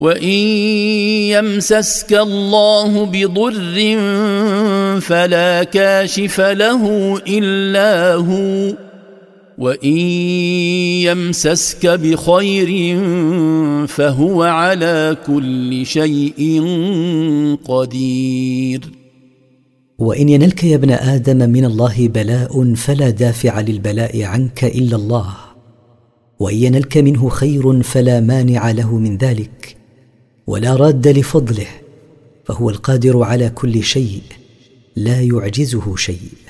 وإن يمسسك الله بضر فلا كاشف له إلا هو وإن يمسسك بخير فهو على كل شيء قدير. وإن ينلك يا ابن آدم من الله بلاء فلا دافع للبلاء عنك إلا الله، وإن ينلك منه خير فلا مانع له من ذلك ولا راد لفضله، فهو القادر على كل شيء لا يعجزه شيء.